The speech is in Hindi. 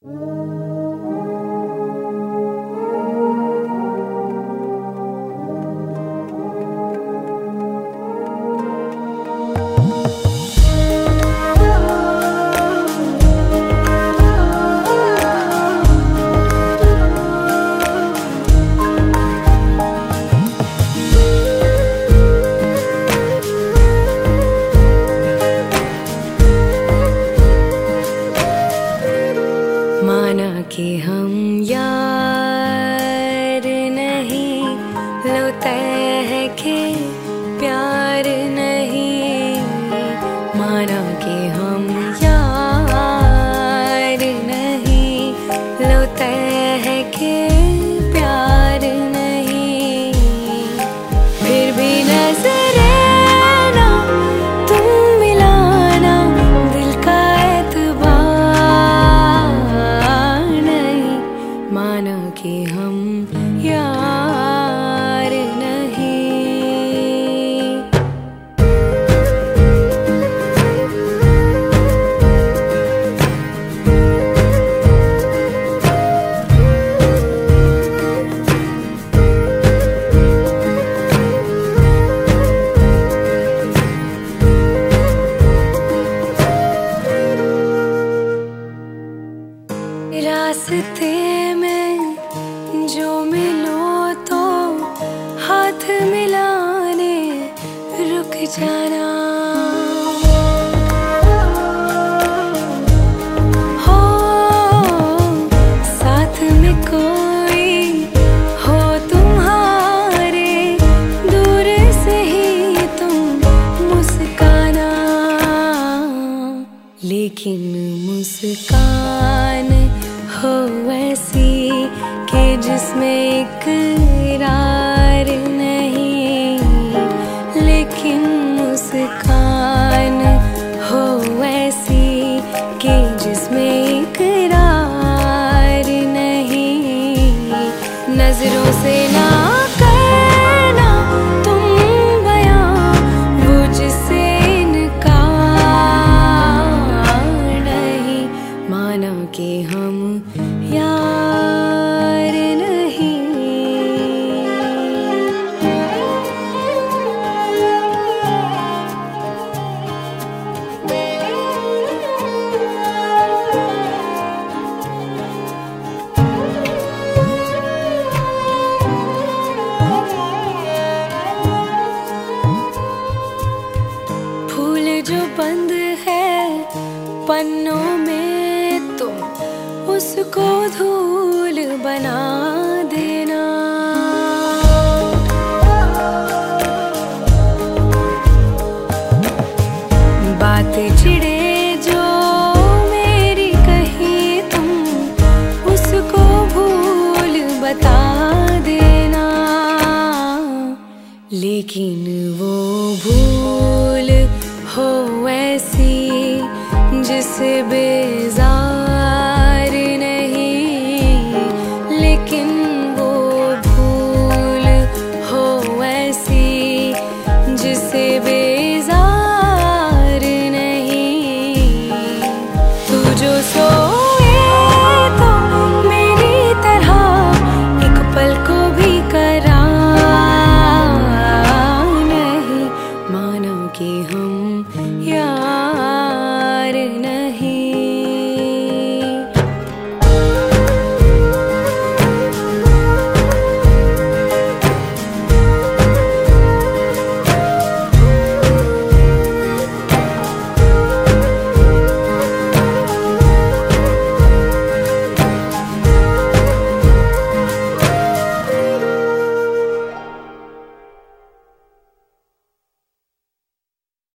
माना कि हम यार नहीं, लो तय है कि प्यार नहीं। माना कि हम यार नहीं, लो तय है कि प्यार नहीं। फिर भी नजरें ना तुम मिलाना, दिल का एतबार नहीं। माना कि हम यार नहीं। रास्ते में जो मिलो तो हाथ मिलाने रुक जाना। हो साथ में कोई हो तुम्हारे, दूर से ही तुम मुस्काना। लेकिन मुस्कान हो ऐसी कि जिसमें इकरार नहीं। लेकिन मुस्कान हो ऐसी कि जिसमें इकरार नहीं। नजरों से ना करना तुम बयां वो जिससे इनकार नहीं। माना कि हम यार नहीं। फूल जो बंद है पन्नों में, तुम उसको धूल बना